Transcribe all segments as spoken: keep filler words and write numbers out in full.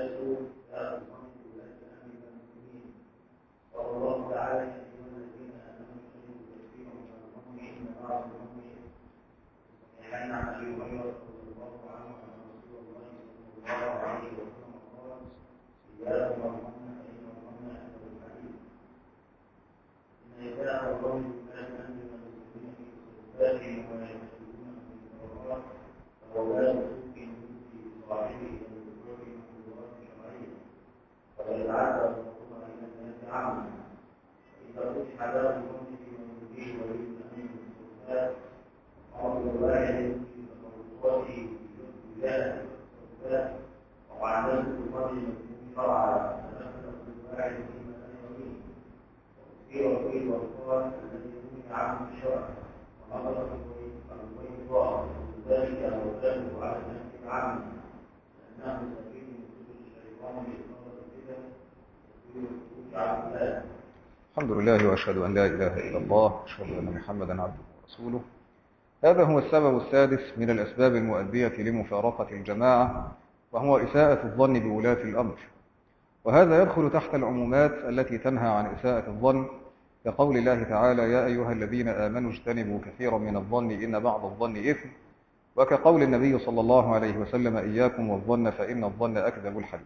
الحمد لله وأشهد أن لا إله إلا الله وأشهد أن محمدا عبده ورسوله. هذا هو السبب السادس من الأسباب المؤدية لمفارقة الجماعة، وهو إساءة الظن بولاة الأمر، وهذا يدخل تحت العمومات التي تنهى عن إساءة الظن، كقول الله تعالى: يا أيها الذين آمنوا اجتنبوا كثيرا من الظن إن بعض الظن إثم، وكقول النبي صلى الله عليه وسلم: إياكم والظن فإن الظن أكذب الحديث.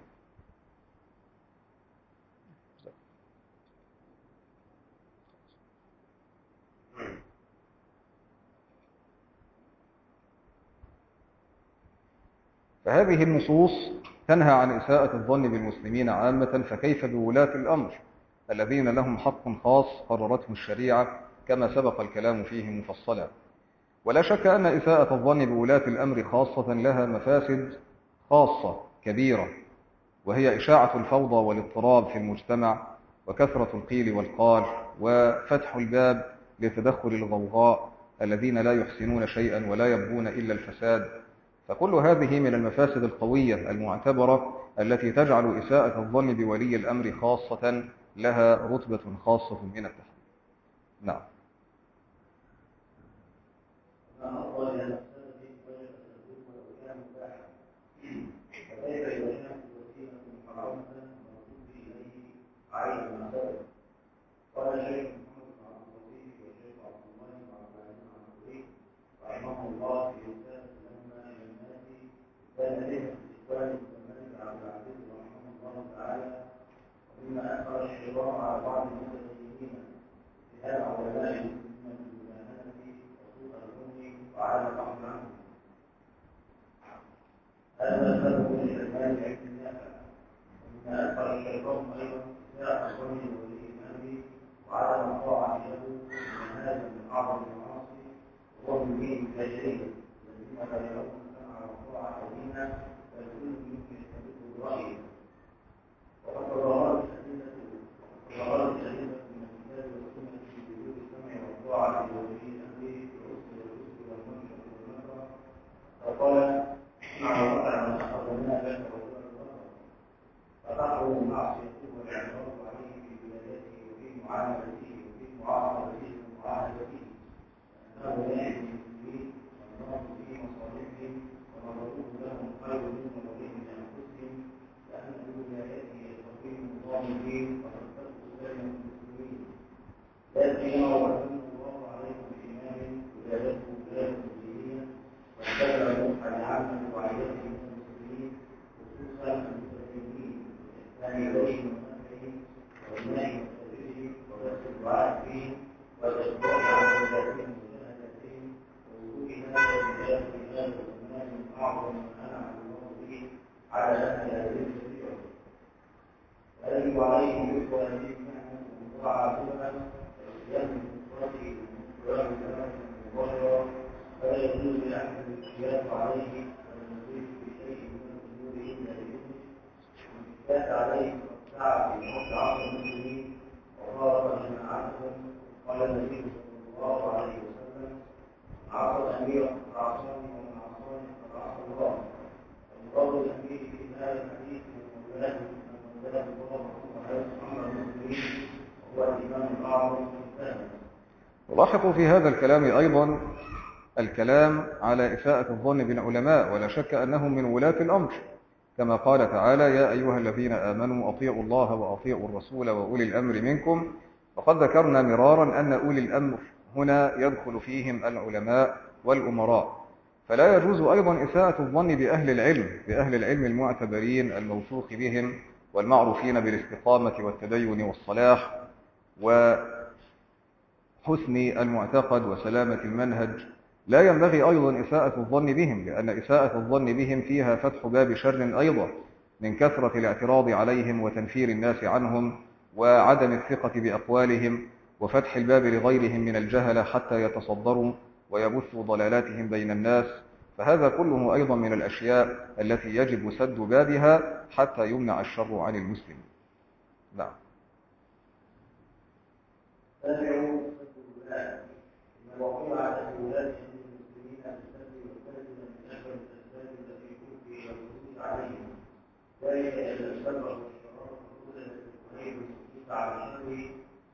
فهذه النصوص تنهى عن إساءة الظن بالمسلمين عامة، فكيف بولاة الأمر الذين لهم حق خاص قررته الشريعة كما سبق الكلام فيه مفصلا. ولا شك أن إساءة الظن بولاة الأمر خاصة لها مفاسد خاصة كبيرة، وهي إشاعة الفوضى والاضطراب في المجتمع، وكثرة القيل والقال، وفتح الباب لتدخل الغوغاء الذين لا يحسنون شيئا ولا يبغون إلا الفساد. فكل هذه من المفاسد القوية المعتبرة التي تجعل إساءة الظن بولي الأمر خاصة لها رتبة خاصة من التحريم. نعم. قال شيخ محمد بن عبد اللطيف والشيخ عبد الله بن عبد العزيز العنقري رحمه الله في رسالة لما إلى الناس كان له إخوان الملك عبد العزيز رحمه الله تعالى، ومما أثر الشيطان على بعض المتدينين اتهام علماء المسلمين بالمجانبة وسوء الظن وعدم العقل عنهم. هذا سبب من إرمال العلم النافع. ومما أثر الشيطان أيضا إساءة الظن بولي الأمر وعدم الطاعة له، من هذا من أعظم المعاصي، وهو من دين الجاهلية الذين لا يرون السمع والطاعة دينا، بل كل منهم يستبد برأيه. وقد تظاهرت الأدلة تظاهرت الأدلة من الكتاب والسنة في وجوب السمع والطاعة لولي الأمر في الرسل والرسل والمنشأ والنكرة. فقال: مع وقع من أخذنا لك وزار البصر، فتحرم معصيته والاعتراض عليه في ولايته وفي معاملته وفي معاقبته ومعاهدته، لأنه لا يحمي المسلمين والناس في مصالحهم، ومطلوب لهم خير من مطالبهم لأنفسهم، لأن بولايته يستقيم نظام الدين وتثبت سلم المسلمين. لا سيما وأن الله عليكم بإمام ولايته ولاية دينية، واتبع نصح لعامة رعيته من المسلمين، خصوصا المتدينين، بإحسان إليهم ونفعهم وإنائهم وتدريسهم وبث الدعاء فيهم والإخبار عن ولايتهم وجهادتهم، ووجود هذا الرجال في هذا الزمان من أعظم ما أنعم الله به على أهل هذه الشريعة. ويجب عليهم مثل هذه النعمة مضاعفة وصيام نصرته ومقرار ثمن مباشرة، فلا يجوز لأحد الاختلاف عليه والنزول في شيء من الأمور إلا بإذنه، والإشكال عليه والسعي في حق عقل المسلمين وفارق جماعتهم. قال النبي صلى الله عليه وسلم: عصى الأمير فعصاني ومن عصاني فقد عصى الله. ومراد الأمير في هذا الحديث من مولاه من مولاه الله وحيث أمر المسلمين، وهو الإمام الأعظم في الإسلام. ولاحظوا في هذا الكلام أيضا الكلام على إساءة الظن بالعلماء، ولا شك أنهم من ولاة الأمر، كما قال تعالى: يا أيها الذين آمنوا أطيعوا الله وأطيعوا الرسول وأولي الأمر منكم. وقد ذكرنا مرارا أن أولي الأمر هنا يدخل فيهم العلماء والأمراء، فلا يجوز أيضا إساءة الظن بأهل العلم بأهل العلم المعتبرين الموثوق بهم والمعروفين بالاستقامة والتدين والصلاح وحسن المعتقد وسلامة المنهج. لا ينبغي أيضا إساءة الظن بهم، لأن إساءة الظن بهم فيها فتح باب شر أيضا من كثرة الاعتراض عليهم وتنفير الناس عنهم وعدم الثقة بأقوالهم وفتح الباب لغيرهم من الجهلة حتى يتصدروا ويبثوا ضلالاتهم بين الناس. فهذا كله أيضا من الأشياء التي يجب سد بابها حتى يمنع الشر عن المسلم. نعم. تابعوا سد الولاة إن الوقوع على ولاة المسلمين بالسد والسد من أكبر الأسباب التي توفي الوجود عليهم، ذلك إذا استمروا الشرار الأولى التي تقيم على الشر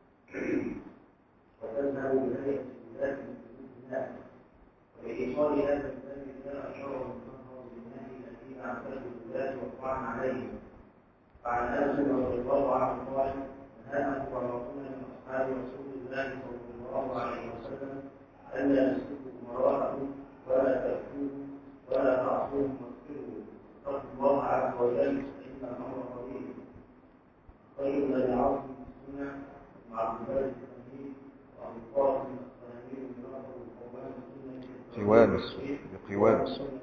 وتذهب بهيئة ولاة المسلمين الناس. ولإيصال هذا الباب جاء شرع المنهر بالنهي الذين عن سد الولاة والطعن عليهم. فعن أنس رضي الله عنه قال: نهانا فرقنا من أصحاب رسول الله صلى الله عليه وسلم ألا نسلكوا أمراءهم ولا تأتوهم ولا تعصوهم واغفروا، اتقوا الله عز وجل فإن الأمر قريب. خير الذي عاصم السنة مع عبد الله الحميد وأبو القاسم السلامي بنصر القوام السنة قوام السنة بقوام السنة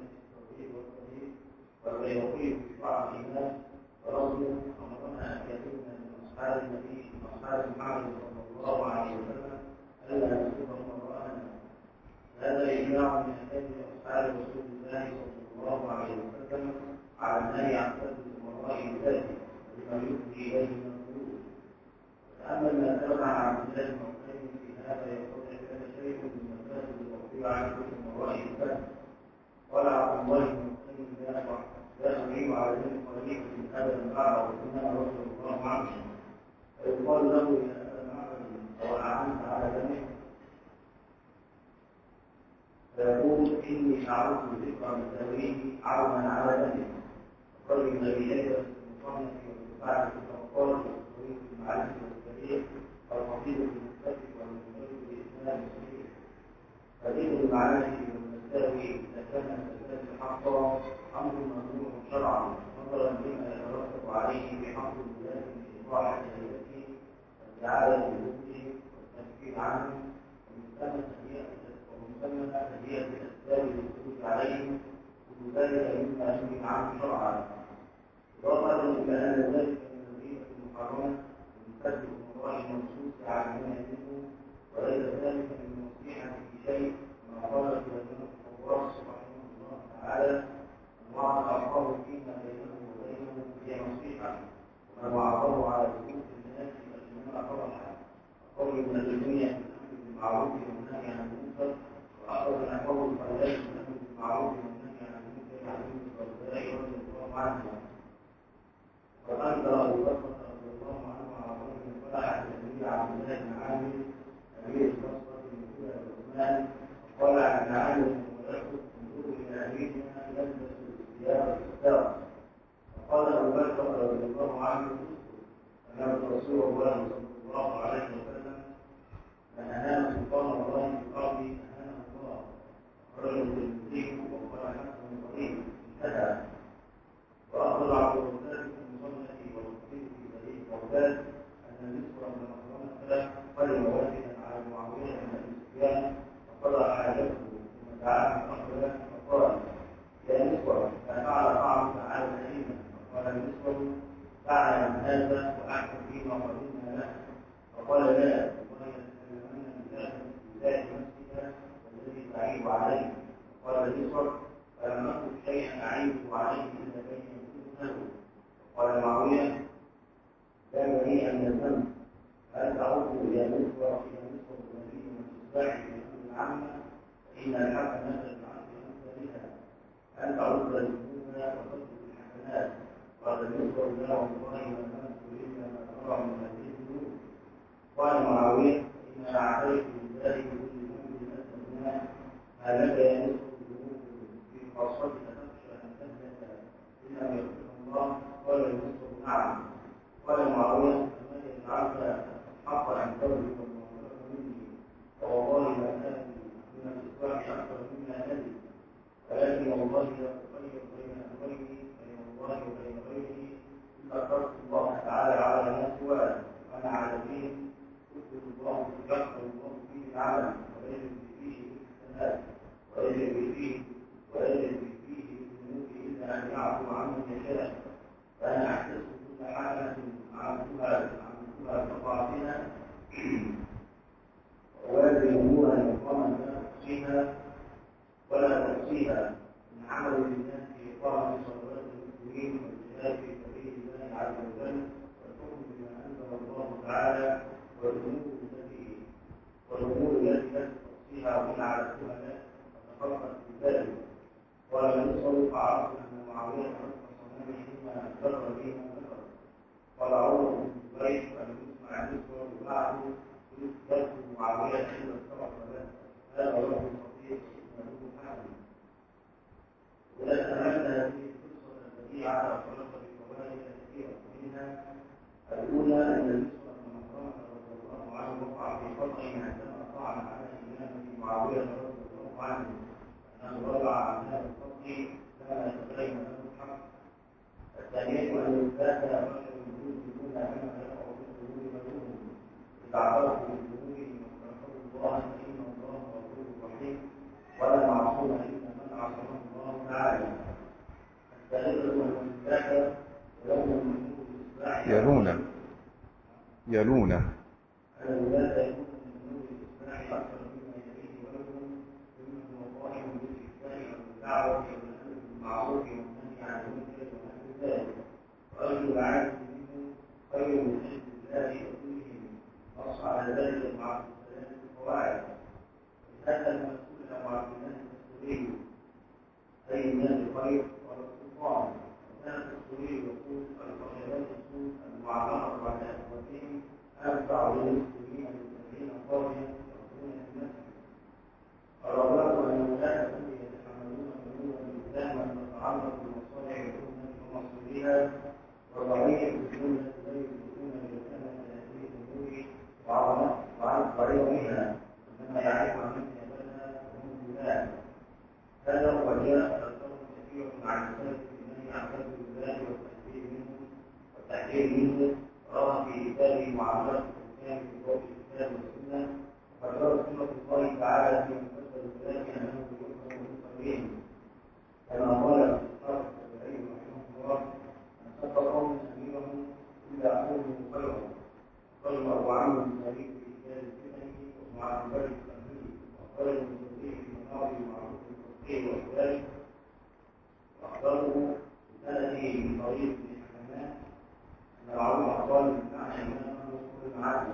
والبيهقي في شعب الإيمان ورجل أمرنا أن يكون من أصحاب النبي من أصحاب محمد صلى الله عليه وسلم ألا نسلكهم أمراءنا. هذا إجماع من أكابر أصحاب رسول الله صلى الله عليه وسلم على النهي عن سد الأمراء بذاته لما يفضي إليه من القلوب. فأما ما ثبت عن عبد الله بن عقيل في هذا يقول كان شيء من مفاسد الوقوع على سد الأمراء بذاته. قال عبد الله بن عقيل لا أعيب على ذلك قريب من هذا المعبد وإنما رضي الله عنه، فيقال له إلى هذا المعبد وأعنت على ذلك، فيقول إني شعرت ذكر مساويه عونا على ذلك. قال النبي شيبة في المصنف والدفاع في الأوقات والطريق في المعرفة والتاريخ والقصيدة في المستشفى والمنتج بإسلام المسلمين. فذكر المعارف والمساوي إذا كان المساوي حقا أمر ممنوع شرعا، نظرا لما يترتب عليه بحق الولاة من إيضاح شريعته والإعادة للمسلم والتنفيذ عنه ومسمى تهيئة الأسباب للخروج عليهم، كل ذلك مما نهي عنه شرعا. إضافة إلى أن ذلك من الوظيفة المحرمة من سد الأمراء المنصوص على من يجوز، وليس ذلك من نصيحة في شيء ما قال سليمان الخواص رحمه الله تعالى: وعد الله فيما بينه وبينه هي نصيحة، ومن وعظه على وجود الناس فإنما فرحا. وقول ابن الدنيا في الأمر بالمعروف والنهي عن المنكر، وأخذ نحوه الخلاف في الأمر بالمعروف والنهي عن المنكر عن الضرباء رضي الله عنه. وأنكر أبو بكر رضي الله عنه على رجل فرح النبي عبد الله بن عامر أمير البصرة من كل عثمان، وقال عن عامر ويأخذ انظروا إلى أميرنا يلبس ثياب الستار. فقال أبو بكر رضي الله عنه: أن رسول الله صلى الله عليه وسلم من أهان سلطان الله في الأرض أهانه الله. رجل بالمسيح وقال حسن قريب انتهى. وأخبر عبد الرزاق في المصنف والمصير في بريد بغداد أن النسوة بن مخرمة قدم وافدا على معاوية بن أبي سفيان فقضى حاجته ثم دعاه فأخبره فقال: يا نسوة ما فعل طعمك على الأئمة؟ فقال النسوة: فعل من هذا وأحسن فيما قدمنا له. فقال: لا، والله لتكلمن بذات نفسك والذي تعيب عليه. فقال النسوة: فلم أكن شيئا أعيب عليه إلا بين يكون له. قال معاوية: لا بريئا من الذنب، هل تعود يا نسوة إلى نسوة النبي من تصبح في الأمر العامة فإن الحق نزل عن أمثالها، أن تعود للذنوب وتصدق الحسنات. قال النسوة: لا والله ما نمت إلا ما ترى من هذه الذنوب. قال معاوية: إن أعطيت لله كل ذنب أسلمنا، ما لك يا نسوة الذنوب في خاصتك تخشى أن تهلك إن لم يغفر يمسه نعم. قال معاوية فمن يجعلك حق عن قولك والمعروف مني فوالله لا آتي من الإصلاح أكثر مما أدري ولكن والله لا أخير بين أمرين بين الله وبين غيره إلا أخرت الله تعالى على ما سواه وأنا على دين يثبت الله يغفر الله فيه العمل ويجب فيه الحسنات ويجب فيه ويجب فيه بالذنوب إلا أن يعفو عمن يشاء فأنا أحتسب كل حالة عملتها عملتها بطاعتنا وألزمها يقام لا تحصيها ولا تحصيها من عمل الناس في إقامة صلوات المسلمين والجهاد في سبيل الله عز وجل والحكم بما أنزل الله تعالى والأمور التي والأمور التي لا تحصيها وإن عرفتها لا تتفرق في ذلك. قال يوصل فعرفت أن معاوية رضي الله عنه مما ذكر به ما ذكر. قال عمر بن الزبير أن يسمع يذكر بعده يذكر معاوية إلا الصبر له هذا رجل خطير اسمه محمد. ولا تمنى هذه القصة التي على خلق بفوائد كثيرة منها الأولى أن المسلم بن مخرمة رضي الله عنه وقع في خطأ عندما طعن على إمامه معاوية رضي الله عنه أنه وضع عن هذا الفضل كما يتبين له الحق. الثانية أن يثبت بشر الوجود دون كما يقع في الظهور مجنون إذا اعترفوا بظهورهم واستغفروا الله فإن الله غفور رحيم ولا معصوم إلا من عصمه الله تعالى. الثالثة أن يثبت يوم من الإصلاح يلون يلون أنه لا يكون من نور الإصلاح أكثر مما يليه غيرهم ممن هو قائم بالإفتاء والدعوة والأمر بالمعروف والنهي عن المنكر ونحو ذلك. وأجل العالم منه خير من حزب الله وكلهم نص على ذلك مع السلام القواعد. هذا المسؤول أبو عبد الله الدستوري أي من الخير والسلطان. وكان الدستوري يقول الخشبات السوء المعلقة على أخوتهم أنفع للمسلمين المسلمين قويا يقولون المسجد. الرابع أن هناك من يتحملون أمور الإسلام تتعلق بمصالح الأمة ومصيرها وضعيف الجملة لا يدركون جريمة هذه الأمور وعظمها إنما يعرف من يبنى ومن الله. هذا هو جاء أثر كثير عن سلف النهي عن كذب الله والتحذير منه والتحذير منه روى في كتابه معاملة الإنسان في ضوء الكتاب والسنة وذكر سنة الله تعالى في مفسر الكلام أنه يؤمن بالمصلين كما قال في الصالح الشافعي رحمه الله أن سقط قوم أميرهم إلا قوم خيرا قال أبو عمرو بن سعيد في كتاب الفتن ومع البر التنبيه وقال ابن كثير في مناظر معروف التصحيح والإخبار وأخبره بسنده من طريق ابن حمام أن العظمى قال من معنى إمامه كل معادن.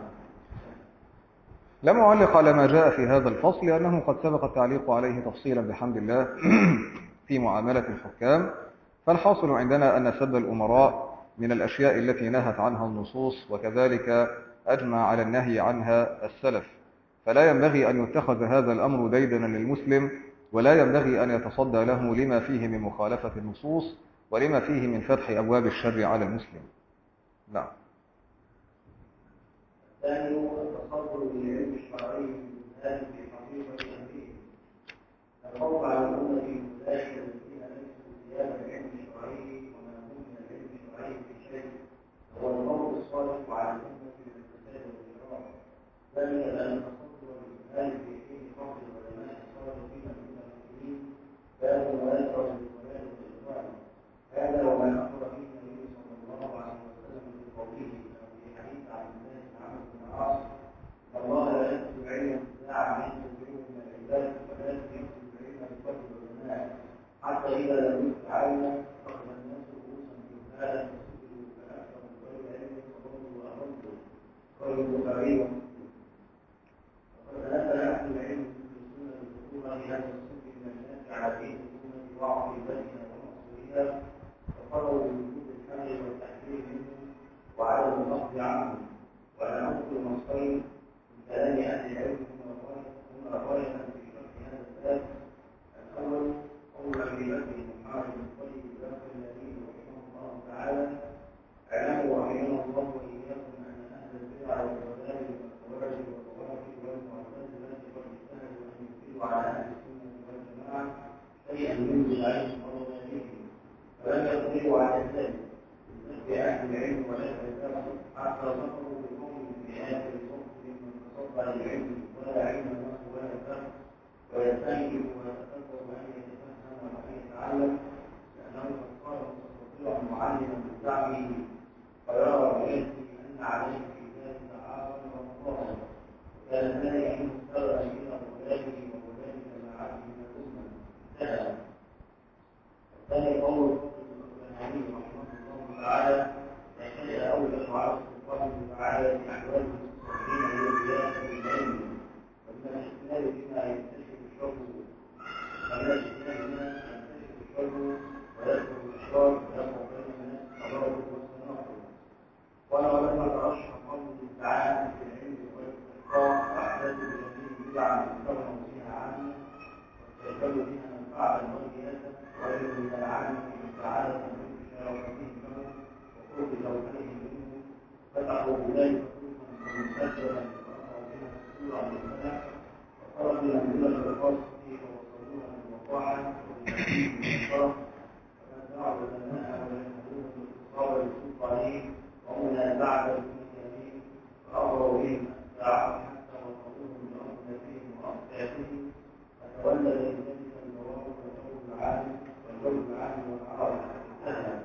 لم أعلق على ما جاء في هذا الفصل لأنه قد سبق التعليق عليه تفصيلا بحمد الله في معاملة الحكام. فالحاصل عندنا أن سب الأمراء من الأشياء التي نهت عنها النصوص وكذلك أجمع على النهي عنها السلف. فلا ينبغي أن يتخذ هذا الأمر ديدنا للمسلم ولا ينبغي أن يتصدى له لما فيه من مخالفة النصوص ولما فيه من فتح أبواب الشر على المسلم. نعم. الثاني التصدر بالعلم الشرعي بالذات في حقيقة أمره. الخوف على الأمة أولئك الذين ليسوا ثياب العلم الشرعي وما هم من العلم الشرعي في شيء هو الخوف الصادق على الأمة من الفساد والإجرام. ذلك لأن التصدر بالإمهال في حين فضل العلماء الصادقين من المسلمين كانوا مؤثرا بالضلال والإجرام. هذا وما أخبر به النبي صلى الله عليه وسلم في قوله في حديث عبد الله بن عمرو بن العاص إن الله لا يكتب العلم انتزاعا من تدعوه من العباد ولكن يكتب العلم بفضل العلماء حتى إذا لم يكتب عالما أخذ الناس رؤوسا جهالا فسئلوا فأكثر من غير علم فضلوا وأضلوا قال البخاري ومسلم. وقد نزل أهل العلم في سنة الذكورة لهذا السوء من الناس على دين الأمة وعقيدتها ومصيرها وقرروا بوجود الحل والتحذير منه وعدم النقد عنه. وأنا أنقل نصين من كلام أهل العلم هما غاية في شرح هذا الباب. الأول قول أبي بكر محمد بن طيب بكر النبي رحمه الله تعالى بأهل العلم والعلم حتى ذكروا بقوم في آخر الصف من تصدى العلم ولا علم له ولا فهم ويستنكر ويتكبر أن يتفهم وأن يتعلم لأنه قد صار مستطيعا معلما بزعمه فيرى بيده أن عليه في ذلك عارا ومضارا وكان ذلك مستوى إلى أولاده وأولاد جماعته من الأمة انتهى. الثاني قول الرحمن رحمه الله تعالى يحتاج أولا على السلطان تعالى في أحوال المستقيمين للرياسة بالعلم ومن الاحتمال بما ينتشر الشر ومن الاحتمال بما ينتشر الشر ويكثر الإشرار ويقع بين الناس التضارب والتناقض. وأنا لما ترشح قول التعالى في العلم والاستحقاق وأحداث بجميع بدعا يستغنوا فيها عنه ويستجلوا فيها منفعة والرياسة وغير من العالم في تعالى من شرفتهم له وقرب زوجته منه فتحوا بذلك كتبا مسجلا فأمروا بها مسؤولا للملك وخرجوا منزلة الخاصة ووصلوها بالوقاحة وبالتكليف بالشرف فنزعوا العلماء وينهبون بالاتصال بالسلطانين ومنازعة المسلمين فأمروا بهم أتباعهم حتى وصلوهم بأمثلتهم وأصحابهم فتولد لذلك الجواب والجو العام والجو العام والعرب انتهى.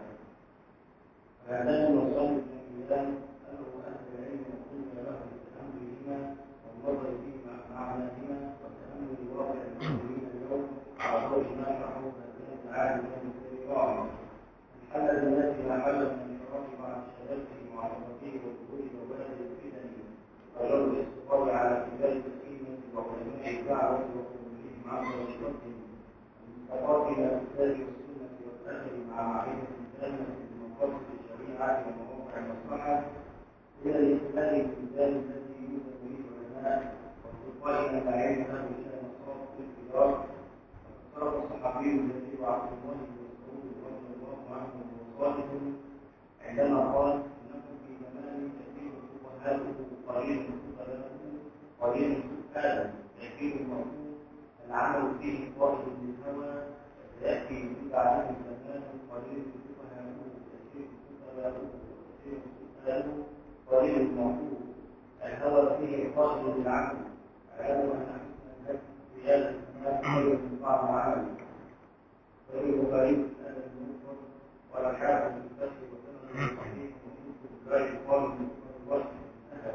فاعتنوا وصلوا الجميلان أنه أهل العلم وقلنا له بالتأمل بهما والنظر فيما معناهما والتأمل بواقع المسلمين اليوم على ضوء ما شرحوه من العالم والكرام. حل بالناس ما حل من الشرف مع الشباب وعظمته وظهور مواد الفتن وجر الاستقرار على كبار السكينة وعلماء الدعوة وقبولهم عن رشوتهم المتقاطع إلى الكتاب والسنة والأثر مع معرفة تامة بمقاصد الشريعة ومواقع المصلحة إلى الاهتمام بالميزان الذي يوجد به العلماء والتقاء إلى ما علم له إلى مصادر التجارة. وتصرف الصحابي الذي عبد الله بن مسعود رضي الله عنه وصالح عندما قال انكم في زمان كثير فقهاؤه قليل فقهاؤه قليل سؤالا كثير الموضوع العمل فيه قائد للهوى فياتي من بعده زمان قليل فقهاؤه كثير فقهاؤه كثير سؤاله قليل الموضوع الهوى فيه قائد للعمل اعلموا ان حسن رياض الناس خير من بعض العمل غير غريب هذا المنكر ولا حاجه من الفتح وسنه الصحيح ومنكر لا يقال من الوصف انتهى.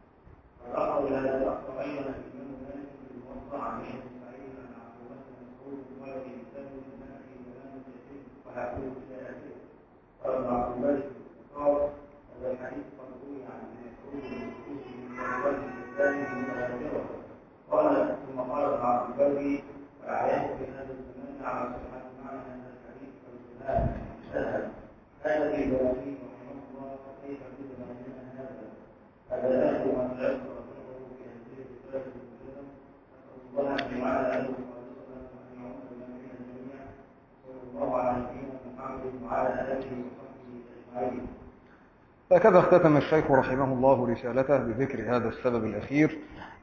والاخر الى هذا الاخر ايضا الامام مالك بالموضع عن ابن سعيد عن عبد الله بن مسعود قال في كتاب الامام في زمان كثير فهاقول الى اخره. قال عبد الملك قال هذا الحديث قد روي عن مسعود بن مسعود من روايه الثاني متواتره. قال ثم قال ابن عبد البر واعياه في هذا الزمان على صحه معنى هذا الحديث والسلام انتهى. هذا في زمانه رحمه الله فكيف في زماننا هذا؟ هذا اخر ما سيذكر ذكره في هذه الرساله المجرده. نسال الله ان يجعل له خالصه وان يعود المؤمنين جميعا. صلى الله على نبينا محمد وعلى اله وصحبه اجمعين. هكذا اختتم الشيخ رحمه الله رسالته بذكر هذا السبب الأخير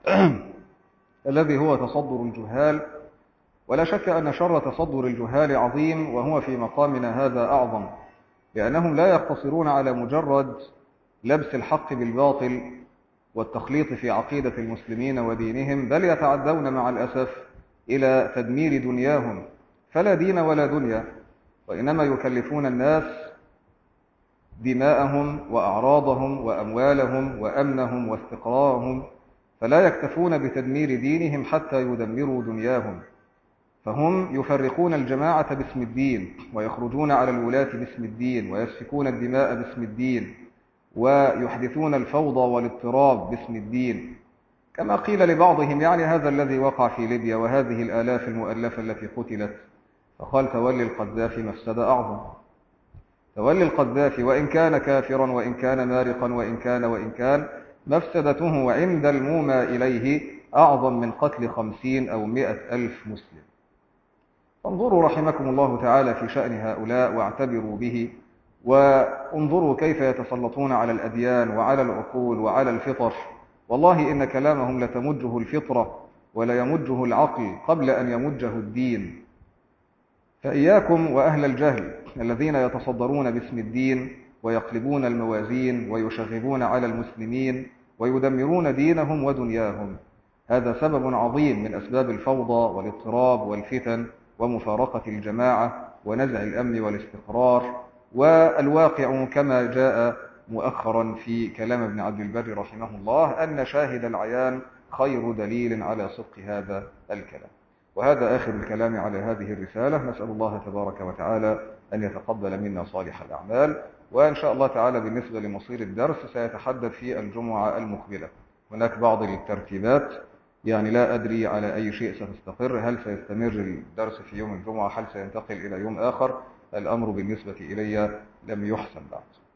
الذي هو تصدر الجهال. ولا شك أن شر تصدر الجهال عظيم، وهو في مقامنا هذا أعظم، لأنهم لا يقتصرون على مجرد لبس الحق بالباطل والتخليط في عقيدة المسلمين ودينهم، بل يتعدون مع الأسف إلى تدمير دنياهم، فلا دين ولا دنيا، وإنما يكلفون الناس دماءهم وأعراضهم وأموالهم وأمنهم واستقرارهم، فلا يكتفون بتدمير دينهم حتى يدمروا دنياهم. فهم يفرقون الجماعة باسم الدين، ويخرجون على الولاة باسم الدين، ويسفكون الدماء باسم الدين، ويحدثون الفوضى والاضطراب باسم الدين، كما قيل لبعضهم يعني هذا الذي وقع في ليبيا وهذه الآلاف المؤلفة التي قتلت، فقال تولي القذافي مفسدة أعظم. تولي القذافي وإن كان كافرا وإن كان مارقا وإن كان وإن كان مفسدته عند المومى إليه أعظم من قتل خمسين أو مئة ألف مسلم. انظروا رحمكم الله تعالى في شأن هؤلاء واعتبروا به، وانظروا كيف يتسلطون على الأديان وعلى العقول وعلى الفطر. والله إن كلامهم لتمجه الفطرة ولا يمجه العقل قبل أن يمجه الدين. فإياكم وأهل الجهل الذين يتصدرون باسم الدين ويقلبون الموازين ويشغبون على المسلمين ويدمرون دينهم ودنياهم. هذا سبب عظيم من أسباب الفوضى والاضطراب والفتن ومفارقة الجماعة ونزع الأمن والاستقرار. والواقع كما جاء مؤخرا في كلام ابن عبد البر رحمه الله أن شاهد العيان خير دليل على صدق هذا الكلام. وهذا آخر الكلام على هذه الرسالة. نسأل الله تبارك وتعالى أن يتقبل منا صالح الأعمال. وإن شاء الله تعالى بالنسبة لمصير الدرس سيتحدث في الجمعة المقبلة. هناك بعض الترتيبات، يعني لا أدري على أي شيء ستستقر، هل سيستمر الدرس في يوم الجمعة، هل سينتقل إلى يوم آخر. الأمر بالنسبة إلي لم يحسن بعد.